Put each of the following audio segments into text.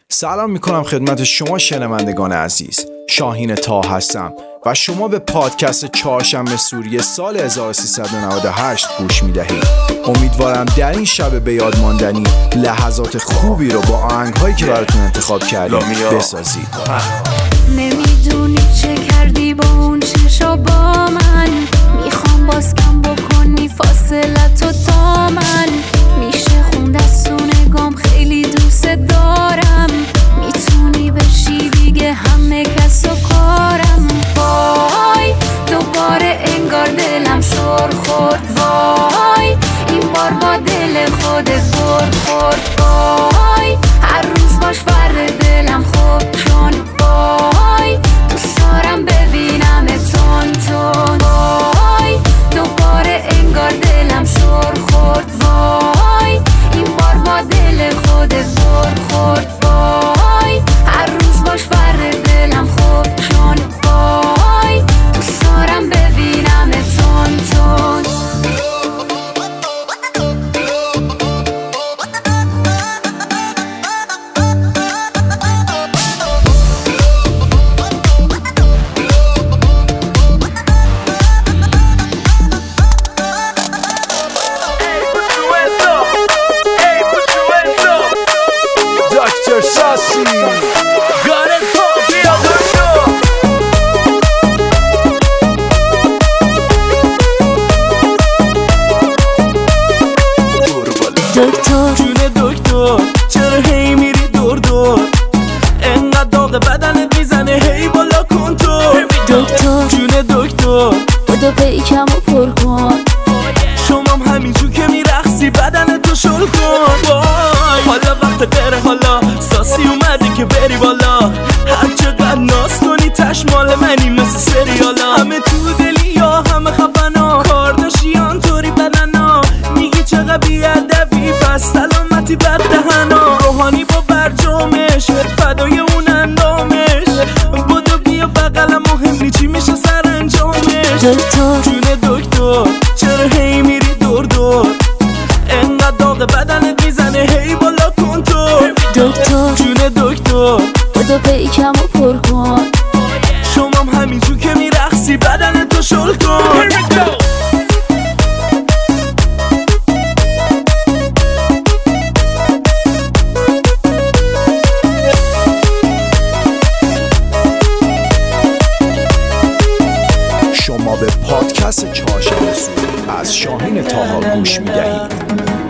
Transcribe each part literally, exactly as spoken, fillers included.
سلام میکنم خدمت شما شنوندگان عزیز. شاهین طه هستم و شما به پادکست چهارشنبه سوری سال هزار و سیصد و نود و هشت گوش میدهید. امیدوارم در این شب به یاد ماندنی لحظات خوبی رو با آهنگ‌هایی که براتون انتخاب کردیم بسازید. نمیدونی چه کردی با اون چشا با من، میخوام باز کم بکنی فاصلتو تا من. میشه خوند از تو نگام خیلی دوست دارم، میتونی بشی دیگه همه کس و کارم. وای دوباره انگار دلم سر خورد، وای این بار با دل خودت برد خورد. وای هر روز باش فرد دلم خوب چون وای دوست دارم ببینم تون تون. وای دوباره انگار دلم سر خورد، وای این بار با دل خودت برد خورد. وای هر روز باش فرد دلم خوب چون وای دوست دارم ببینم تون تون. دکتر جون دکتر چرا هی میری دور دور، انقدر داغ بدنت میزنه هی بالا کن تو. دکتر جون دکتر بودو پیکم و پر کن، شمام همینجور که میرقصی بدنتو شل کن. وای حالا وقت غیره، حالا ساسی اومده که بری بالا. هر چقدر ناز کنی تشمال منی مثل سریالا. همه تو دلی یا همه خفنا، کارداشیان طوری بدنا. میگی چقدر بیادبی پس سلامتی بد دهنا. روحانی با برجامش فدای اون اندامش، بودو بیا بقلم مهم نی چی میشه سر انجامش. دکتر جون دکتر چرا هی میری دور دور، انقدر داغ بدنت میزنه هی بالا کن تو. دکتر جون دکتر بودو پیکم و پر کن، شمام همینجور که میرقصی بدنتو شل کن. شما به پادکست چهارشنبه سوری از شاهین طه گوش میدهید.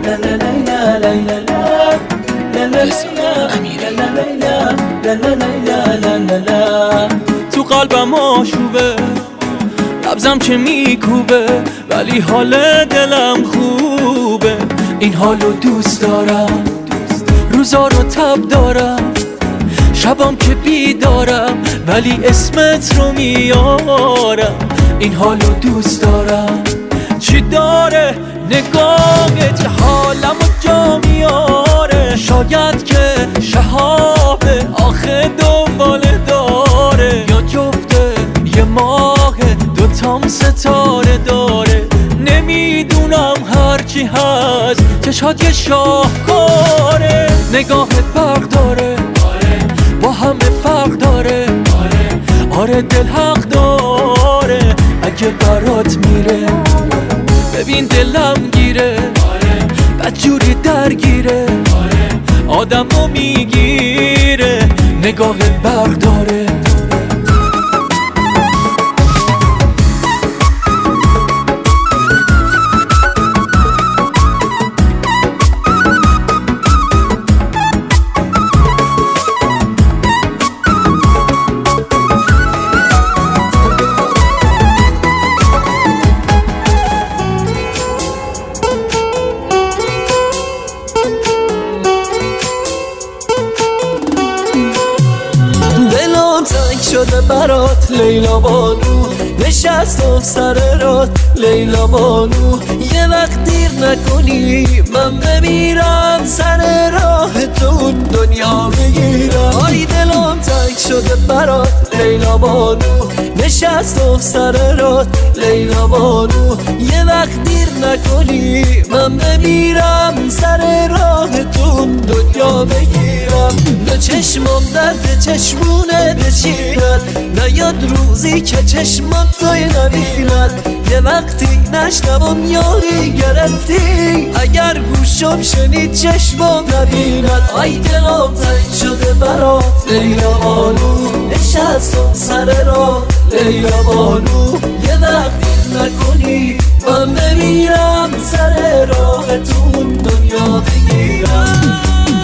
تو قلبم آشوبه، نبضم که میکوبه، ولی حال دلم خوبه. این حالو دوست دارم، روزا رو تب دارم، شبام که بیدارم ولی اسمت رو میارم. این حالو دوست دارم، چی داره نگاهت حالمو جا میاره. شاید که شهابه آخه دنباله داره، یا جفته یه ماه دوتام ستاره داره. نمیدونم هرچی هست چشات یه شاهکاره. نگاهت برق داره با همه فرق داره، آره دل حق داره. اگه برات میره ببین دلم گیره، بدجوری درگیره، آدمو میگیره. نگاهت برق داره. شده برات لیلا بانو، نشستم سر رات لیلا بانو. یه وقت دیر نکنی من بمیرم، سر راه تو دنیا بگیرم. آی دلم تنگ شده برات لیلا بانو، نشستم سر رات لیلا بانو. یه وقت دیر نکنی من بمیرم، سر راه تو دنیا بگیرم. بمیرم. به چشمام درد چشمونه بچیرد، نیاد روزی که چشمام توی نبیند. یه وقتی نشنوم یاری گرفتی، اگر گوشم شنید چشمام نبیند. آی دلم تنگ شده برات لیلا بانو، نشستم سر را لیلا بانو. یه وقتی نکنی من بمیرم، سر راهتون دنیا بگیرم.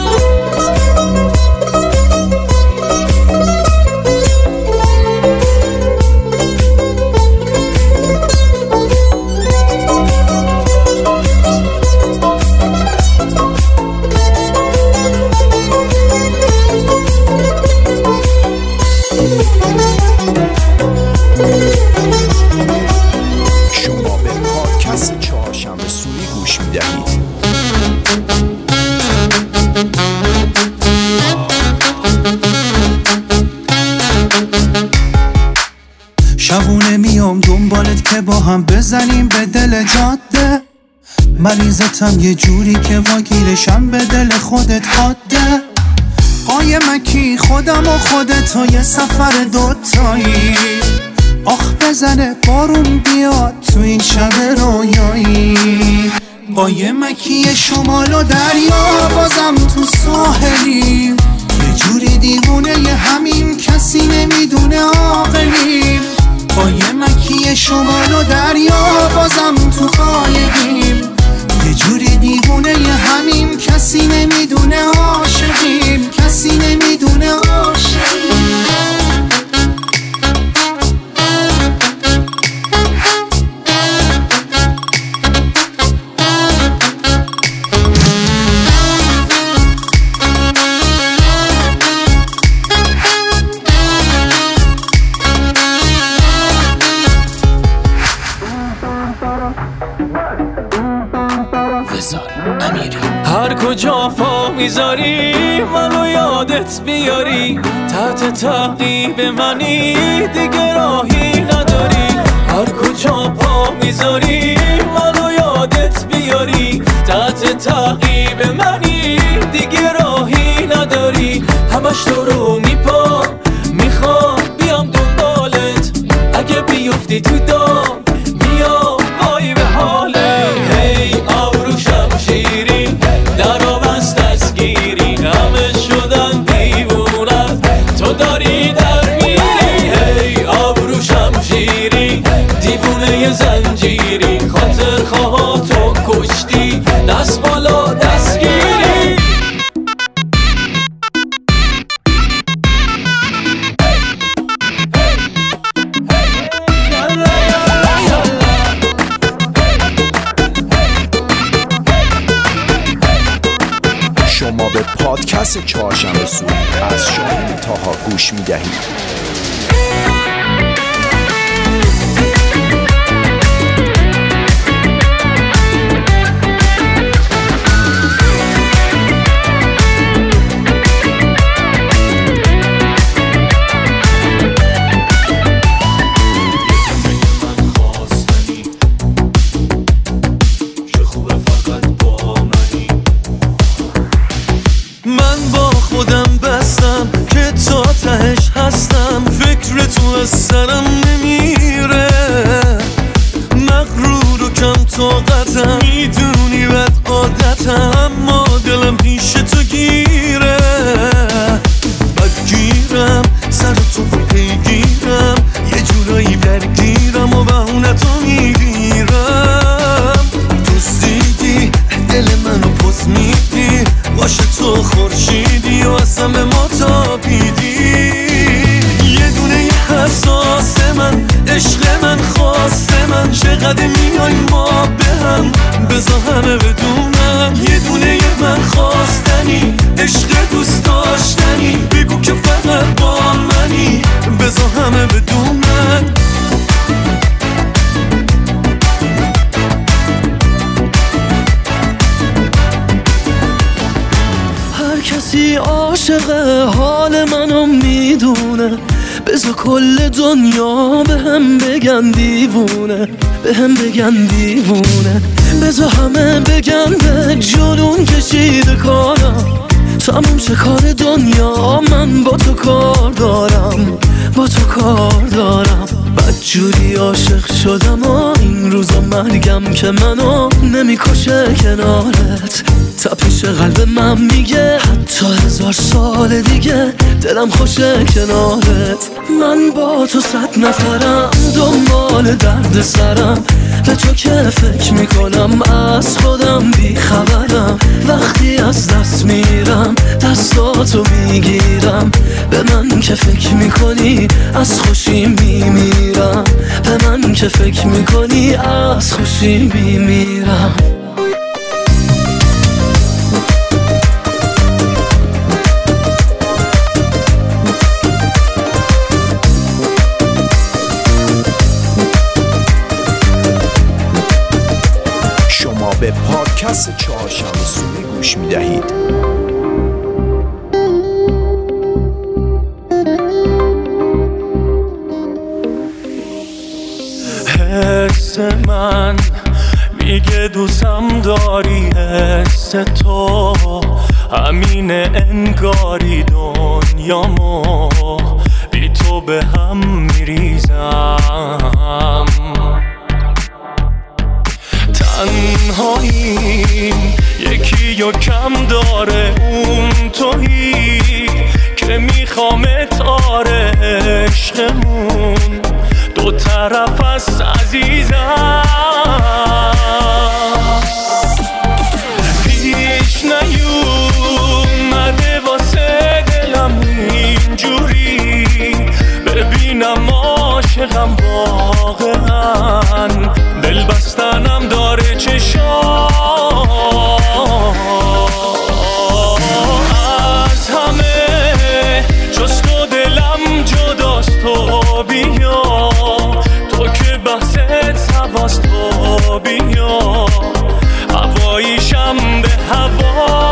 شما به پادکست چهارشنبه سوری گوش میدهید. شبونه میام دنبالت که با هم بزنیم به دل جاده. مریضتم یه جوری که واگیرشم به دل خودت حاده. قایمکی خودم و خودت و یه سفر دوتایی. آخ بزنه بارون بیاد تو این شب رویایی. قایمکی شمال و دریا بازم تو ساحلیم. یه جوری دیوونه یه همین کسی نمیدونه عاقلیم. قایمکی شمال و دریا بازم تو قایقیم. یه جوری دیوونه یه همین کسی نمیدونه عاشقیم. کسی نمیدونه عاشقیم. هر کجا پا میذاری منو یادت بیاری. تحت تعقیب منی دیگه راهی نداری. هر کجا پا میذاری منو یادت بیاری. تحت تعقیب منی دیگه راهی نداری. همش تو رو میپا میخوام بیام دنبالت. اگه بیفتی تو دام بیام وای به حاله. هی آبرو شمشیری درو بست دستگیری. همه شدن دیوونت تو داری در میری. هی آبرو شمشیری دیوونه زنجیری. خاطر خواه تو کشتی دست بالا دستگیری. شما به پادکست چهارشنبه سوری از شاهین طاها گوش میدهید. من با خودم بستم که تا تهش هستم. فکر تو از سرم نمیره. مغرور و کم طاقتم، میدونی بد عادتم، اما دلم پیش تو گیره. بدگیرم سر تو پیگیرم، یه جورایی درگیرم و بهونتو میگیرم. دوستیدی دل منو پس میدی، باشه تو خورشیدی و اصلا به ما تابیدی. یه دونه یه حساس من، عشق من، خواست من، چقدر میای ما به هم، بذار همه بدونم. یه دونه یه من خواستنی، عشق دوست داشتنی، بگو که فقط با منی، بذار همه بدونم. هر کسی عاشق حال منو میدونه، بذار کل دنیا به هم بگن دیوونه، به هم بگن دیوونه، بذار همه بگن به جنون کشیده کارم. تموم شه کار دنیا، من با تو کار دارم، با تو کار دارم. بدجوری عاشق شدم و این روزا مرگم که منو نمیکشه کنارت. تپش قلب من میگه حتی هزار سال دیگه دلم خوشه کنارت. من با تو صد نفرم، دنبال درد سرم، به تو که فکر میکنم از خودم بیخبرم. وقتی از دست میرم دستاتو میگیرم، به من که فکر میکنی از خوشی میمیرم، به من که فکر میکنی از خوشی میمیرم. شما به پادکست چهارشنبه سوری گوش میدهید. حس من میگه دوستم داری، حس تو همینه انگاری دنیامو بی تو به هم میریزم. تنهایی یکی و کم داره، اون تویی که میخوامت آره. عشقمون دو طرف است عزیزم، پیش نیومده واسه دلم اینجوری ببینم عاشقم واقعا. دل بستنم داره چشام، از همه جز تو دلم جداست. تو بیا تو که بحثت هواست، تو بیا هواییشم به هوا.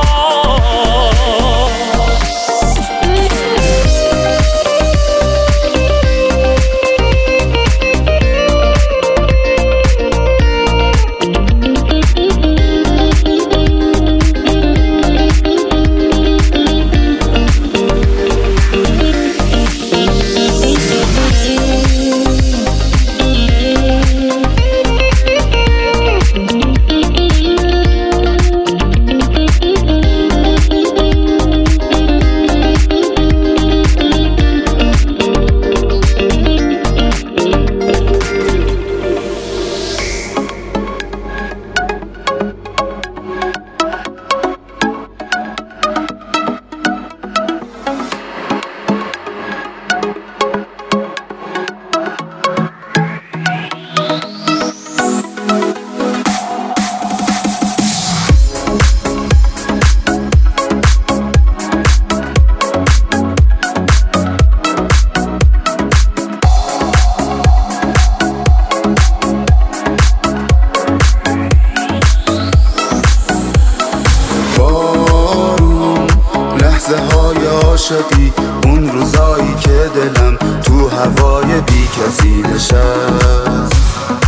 عاشقی اون روزایی که دلم تو هوای بی کسی نشست.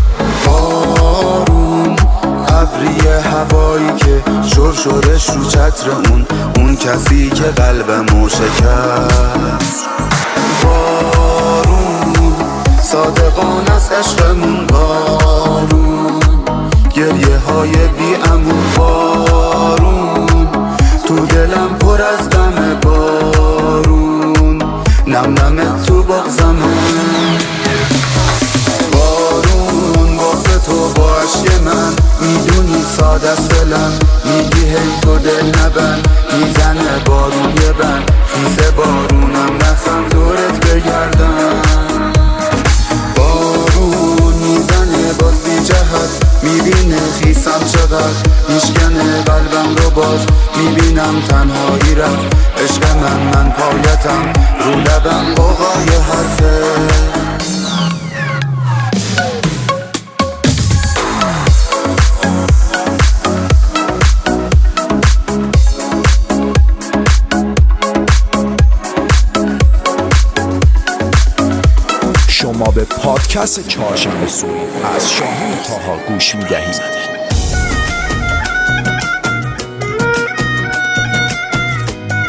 بارون ابری هوایی که شرشرش رو چتر اون اون کسی که قلبمو شکست. بارون صادقانه است عشقمون، بارون گریه های بی امون، بارون تو دلم پر از غم، بارون نم نم تو بغضمون. بارون واسه تو با عشق من میدونی ساده است دلم، میگی هی تو دل نبند، میزنه بارون یه بند، خیزه بارونم نخم دورت بگردم. بارون میزنه باز بی جهت، میبینه خیسم چقدر میشکنه قلبم رو، باز میبینم تنهایی رفت عشق من، من پایتم رو لبم قوقای حرفه. شما به پادکست چهارشنبه سوری از شاهین طاها گوش میدهید.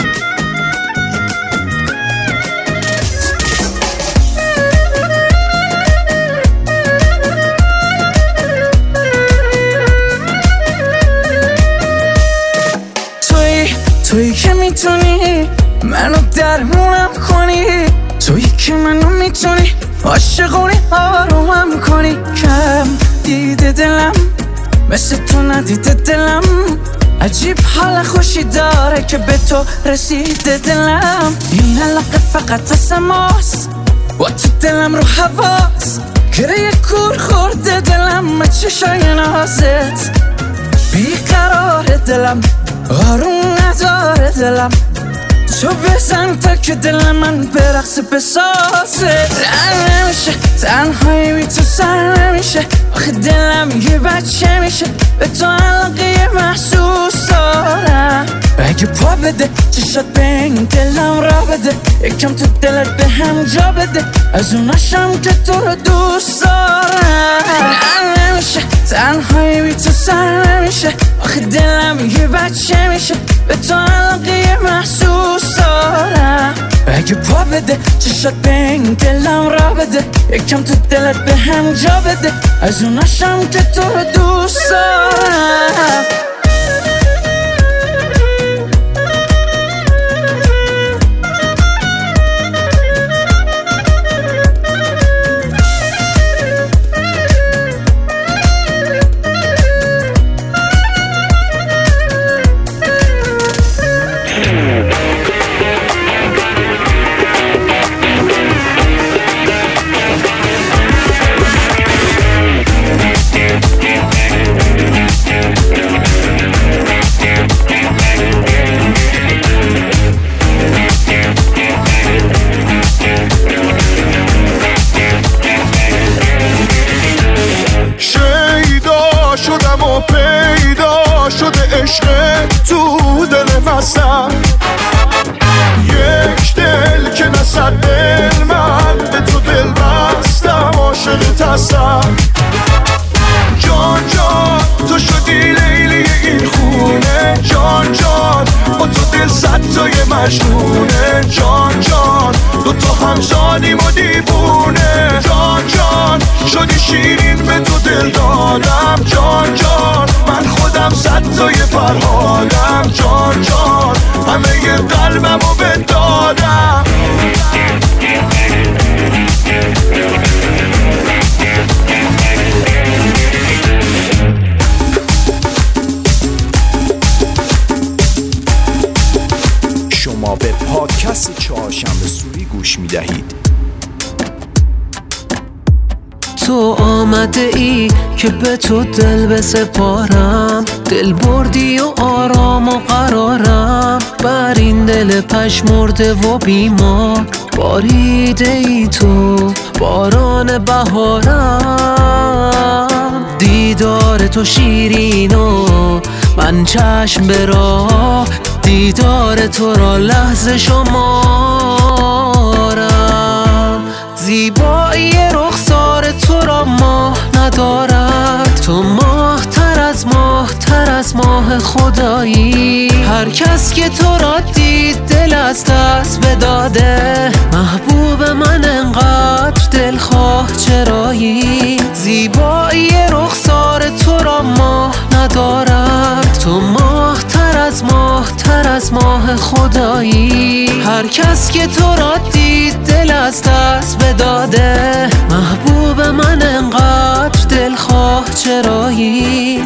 میتونی منو درمونم کنی، تویی که منو میتونی عاشقونی آرومم کنی. کم دیده دلم مثل تو ندیده دلم، عجیب حال خوشی داره که به تو رسیده دلم. این علاقه فقط واسه ماست، با تو دلم رو حواس گره کور خورده دلم، چشای نازت بیقرار دلم، آروم نداره دلم. تو بزن تا که دل من به رقص بسازه. رن نمیشه تنهایی بی تو سر نمیشه، آخه دلم یه بچه میشه، به تو علاقه محسوس دارم. اگه پا بده چشات به این دلم را بده، یکم تو دلت به هم جا بده، از اوناشم که تو رو دوست دارم. رن نمیشه تنهایی بی تو سر نمیشه، آخه دلم یه بچه میشه، به تو علاقه محسوس دارم. اگه پا بده چشات به این دلم را بده، یکم تو دلت به هم جا بده، از اوناشم که تو رو دوست دارم. پیدا شده عشق تو دل مستم، یک دل که نصد دل من به تو دل بستم، عاشقت هستم. جان جان تو شدی لیلی این خونه، جان جان با تو دل صد تای مجنونه، جان جان دو تا همزادیم و دیوونه، جان جان شدی شیرین به تو دل دادم، جان جان من خودم صد تای فرهادم، جان جان همه ی قلبم رو بدادم. شما به پادکست چهارشنبه سوری گوش می دهید. تو آمده ای که به تو دل بسپارم، دل بردی و آرام و قرارم، بر این دل پشمرده و بیمار باریده ای تو باران بهارم. دیدار تو شیرین و من چشم به راه، دیدار تو را لحظه شمارم. زیبایی رخسار تو را ماه ندارد، تو ماه تر از ماه تر از ماه خدایی. هر کس که تو را دید دل از دست بداده، محبوب من انقدر دلخواه چرایی. زیبایی رخسار تو را ماه ندارد، تو ماه تر از ماه تر از ماه خدایی. هر کس که تو را دید دل از دست بداده، محبوب من انقدر دلخواه چرایی.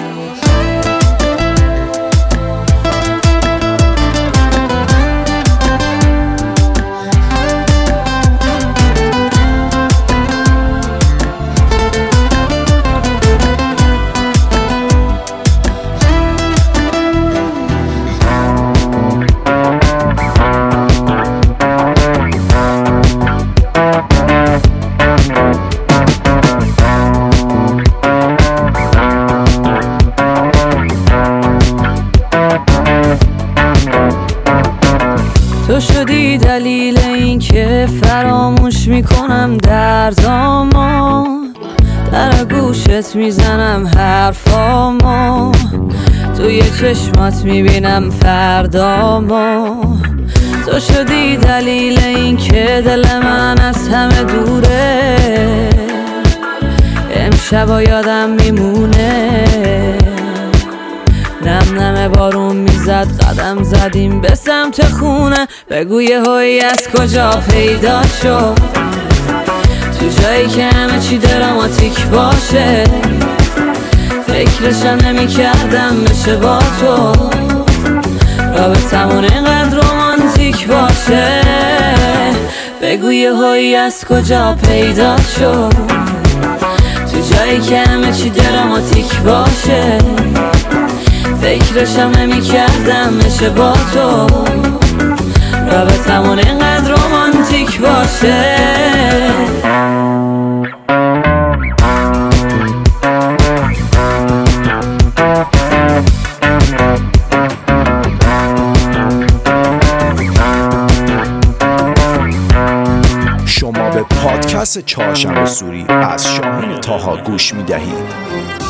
تو شدی دلیل این که فراموش میکنم دردامو، در گوشت میزنم حرفامو، توی چشمات میبینم فردامو. تو شدی دلیل این که دل من از همه دوره، امشبا یادم میمونه نم نم بارون میزد قدم زدیم به سمت خونه بگو یه هایی از کجا پیدا شد تو جایی که همه چی دراماتیک باشه فکرشم نمی کردم بشه با تو رابطمون اینقدر رومانتیک باشه بگو یه هایی از کجا پیدا شد تو جایی که همه چی دراماتیک باشه فکرشم نمی کردم بشه با تو رابطمون اینقدر رومانتیک باشه شما به پادکست چهارشنبه سوری از شاهین طاها گوش می دهید.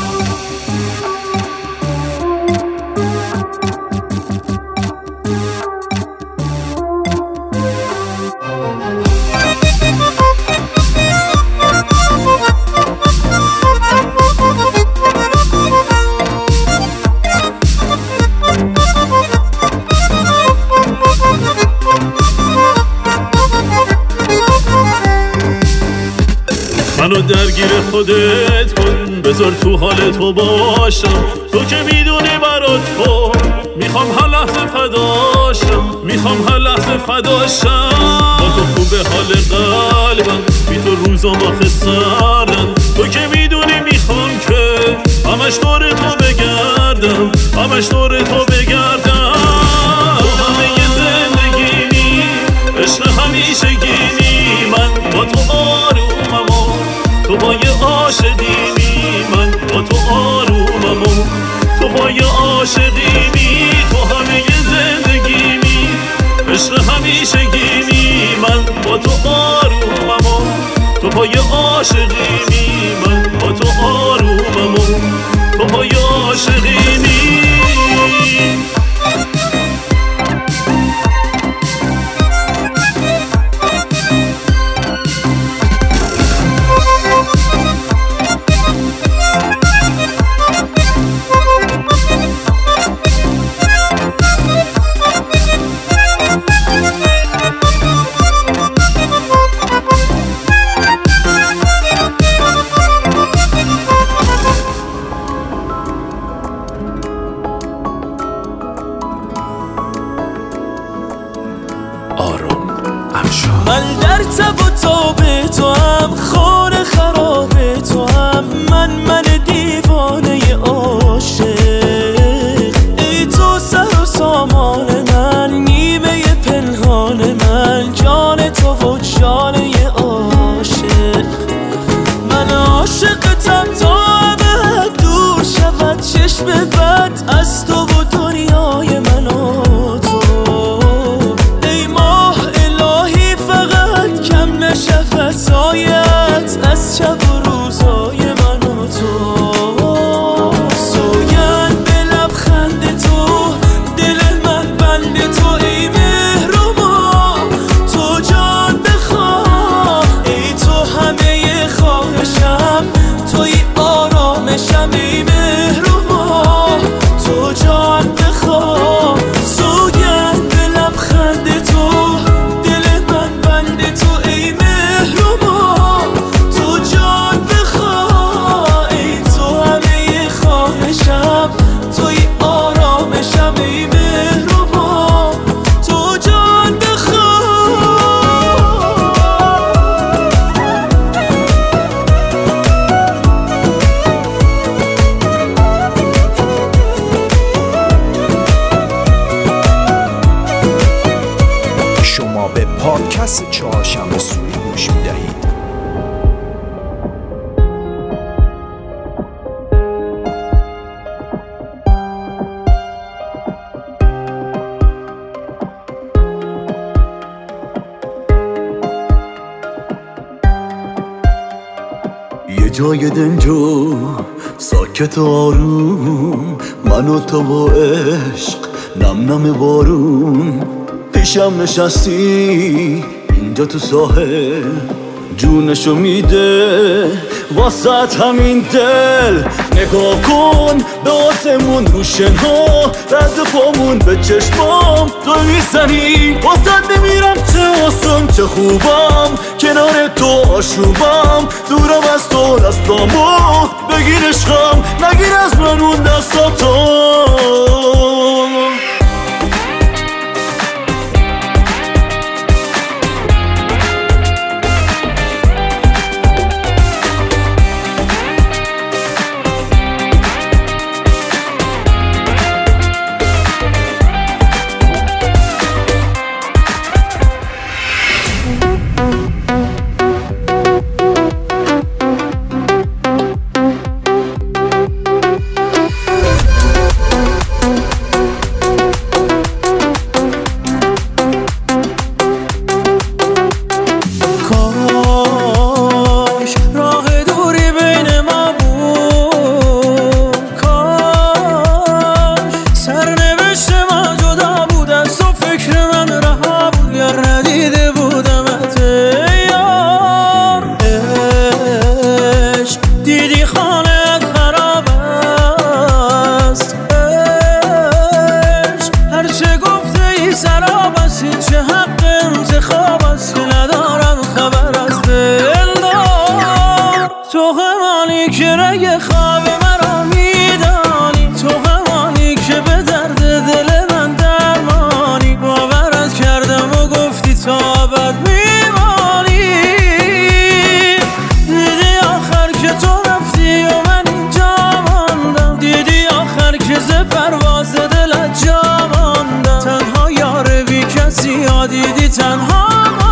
منو درگیر خودت کن بذار تو حال تو باشم تو که میدونی برات تو میخوام هر لحظه فداشم میخوام هر لحظه فداشم با تو خوبه حال قلبم بی تو روزام آخه سردم تو که میدونی میخوام که همش دور تو بگردم همش دور تو بگردم تو همه ی زندگیمی عشق همیشه گینی من با تو آرومم تو با یه عاشقیمی من با تو آرومم و تو با یه عاشقیمی تو همه ی زندگیمی عشق همیشه گیمی من با تو آرومم و تو با یه عاشقیمی من با تو آرومم و تو با یه عاشقیمی من در تب و تاب تو هم خانه خراب تو هم من من دیوانه عاشق ای تو سر و سامان من نیمه پنهان من جان تو و جانه عاشق من عاشقتم تا ابد دور شود چشم بد از تو و دنیای من و تو ای ماه الهی فقط کم نشه فسایت از شب و روزای من و تو سوگند به لبخند تو دل من بند تو ای مهربان تو جان بخواه ای تو همه خواهشم توی آرامشم ای مهربان تو جان بخواه سوگند به لبخند تو دل من بند تو ای مهربان تو جان بخواه ای تو همه خواهشم توی آرامشم ای مهربان تو جان بخواه شما به پادکست چهارشنبه سوری گوش می دهید. یه جای دنجو ساکت و آروم من و تو و عشق نم نم بارون پیشم نشستی اینجا تو ساحل جونشو میده واسط همین دل. نگاه کن به آسمون روشن ها، رد پامون به چشمام تو میزنی. واسط نمیرم چه آسان چه خوبم، کنار تو آشوبم، دورم از تو دستامو بگیر عشقم، نگیر از من اون دستاتو. دیدی تنها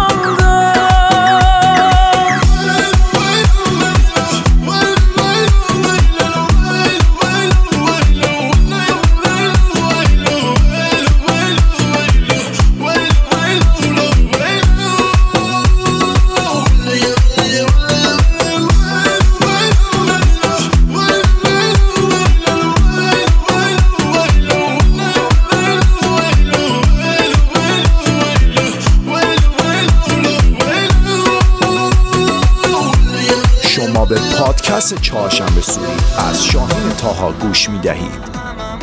به پادکست چهارشنبه سوری از شاهین طاها گوش می دهید.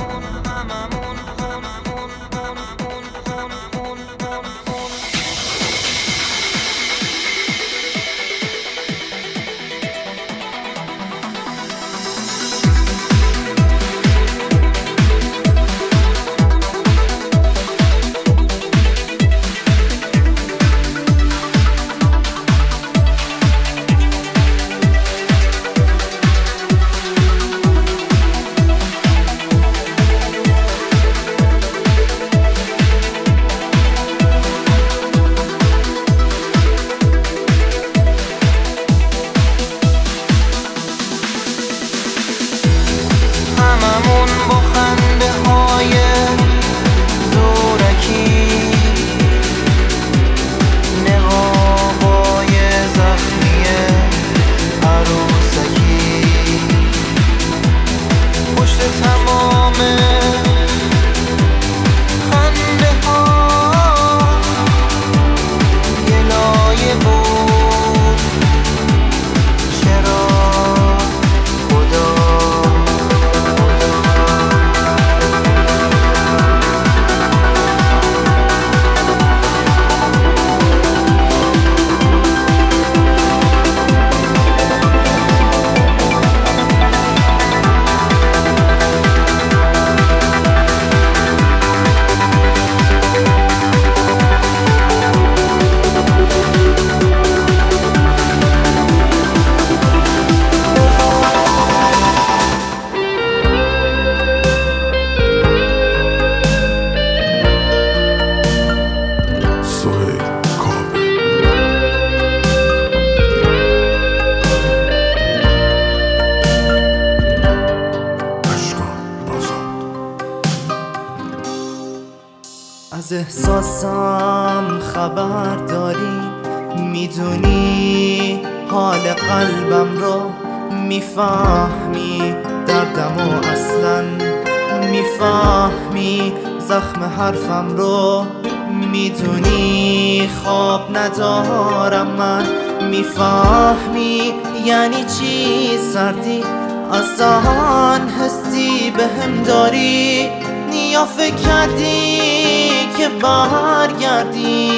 از احساسم خبر داری، میدونی حال قلبم رو، میفهمی دردم و اصلا میفهمی زخم حرفم رو، میدونی خواب ندارم من، میفهمی یعنی چی سردی آسان حسی به هم داری یا فکر کردی که برگردی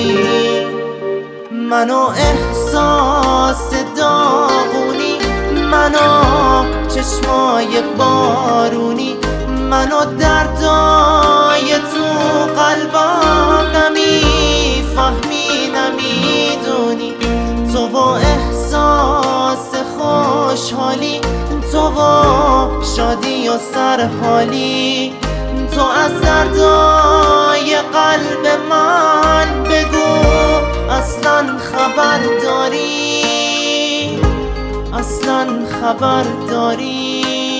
منو احساس داغونی منو چشمای بارونی منو دردای تو قلبم نمیفهمی نمیدونی تو و احساس خوشحالی تو و شادی و سرحالی تو از دردای قلب من بگو اصلا خبر داری اصلا خبر داری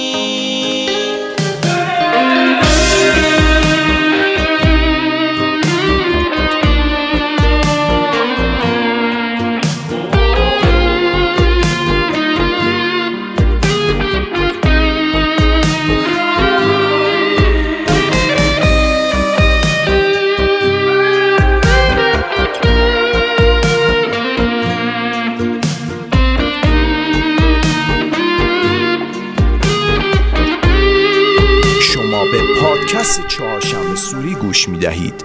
پادکست چهارشنبه سوری گوش می دهید.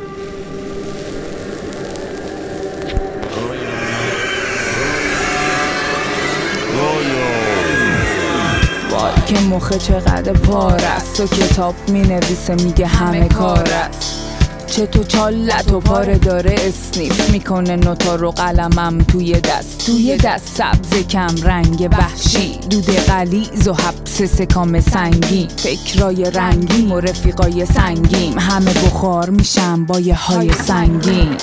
وای که مخه چقدر پار است و کتاب می نویسه میگه همه کار است چه تو چال لط و پاره داره اسنیف میکنه نوتا رو قلمم توی دست توی دست سبز کم رنگ وحشی دود غلیظ و حبس سکام سنگین فکرای رنگیم و رفیقای سنگیم همه بخار میشم با یه های سنگین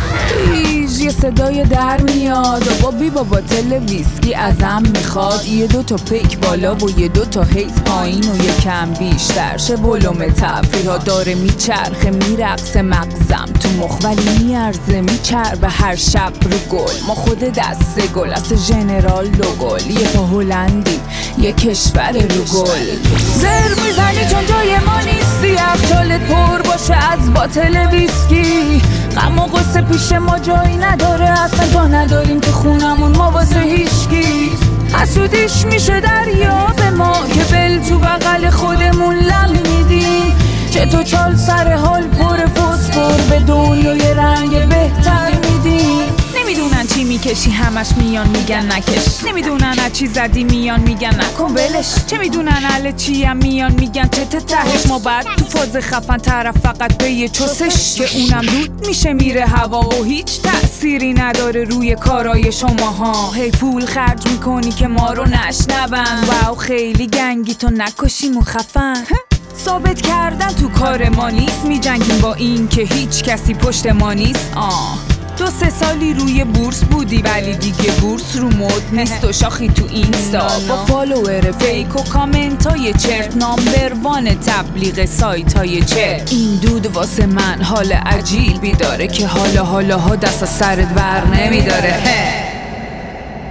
ایش یه صدای در میاد و بابی بابا تل ویسکی ازم میخواد یه دو تا پیک بالا و یه دو تا هیز پایین و یه کم بیشتر شه بلوم تفریحا داره میچرخه میرقصه مغزم تو مخ ولی میارزه میچربه هر شب رو گل ما خود دسته گل از ژنرال لو گل یه پا هلندی یه کشور رو گل زر میزنی چون جای ما نیستی افچالت پر باشه از باطل ویسکی غم و غصه پیش ما جایی نداره اصلا جا نداریم تو خونمون ما واسه هیچکی حسودیش میشه دریا به ما که بل تو بغل خودمون لم میدیم چه تو چال سر حال پر فسفر به دنیای رنگ بهتر میدیم نمیدونن چی میکشی همش میان میگن نکش نمیدونن از چی زدی میان میگن نکن ولش چه میدونن اهل چیم میان میگن چه تهش ما بعد تو فاز خفن طرف فقط به یه چسش که اونم دود میشه میره هوا و هیچ تأثیری نداره روی کارای شماها هی پول خرج میکنی که ما رو نشنون واو خیلی گنگی تو نکشیم و خفن ثابت کردن تو کار ما نیست میجنگیم با این که هیچ کسی پشت ما نیست آه دو سه سالی روی بورس بودی ولی دیگه بورس رو مد نیست و شاخی تو اینستا با فالوور فیک و کامنت های چرت نامبر وان تبلیغ سایت های چرت این دود واسه من حال عجیبی داره که حالا حالا ها دست از سرت بر نمیداره